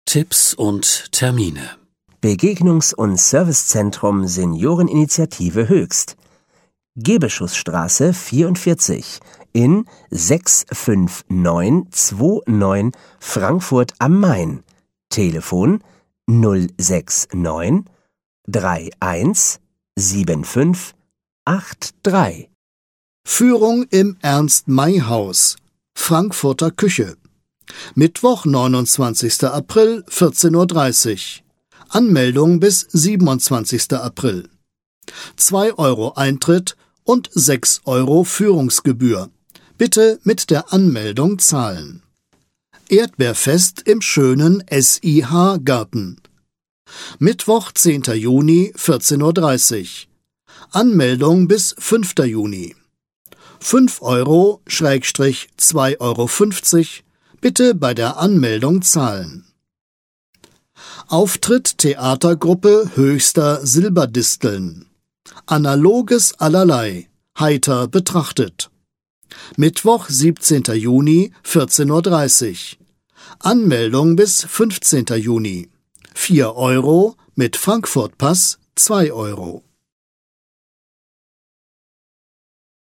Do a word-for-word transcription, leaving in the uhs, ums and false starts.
Tipps und Termine. Begegnungs- und Servicezentrum Senioreninitiative Höchst. Gebeschussstraße vierundvierzig in sechs fünf neun zwei neun Frankfurt am Main. Telefon null sechs neun drei eins sieben fünf acht drei. Führung im Ernst-May-Haus, Frankfurter Küche. Mittwoch, neunundzwanzigster April, vierzehn Uhr dreißig. Anmeldung bis siebenundzwanzigster April. zwei Euro Eintritt und sechs Euro Führungsgebühr. Bitte mit der Anmeldung zahlen. Erdbeerfest im schönen S I H-Garten. Mittwoch, zehnter Juni, vierzehn Uhr dreißig. Anmeldung bis fünfter Juni. fünf Euro Schrägstrich zwei Euro fünfzig. Bitte bei der Anmeldung zahlen. Auftritt Theatergruppe Höchster Silberdisteln. Analoges allerlei, heiter betrachtet. Mittwoch, siebzehnter Juni, vierzehn Uhr dreißig. Anmeldung bis fünfzehnter Juni. vier Euro, mit Frankfurt-Pass zwei Euro.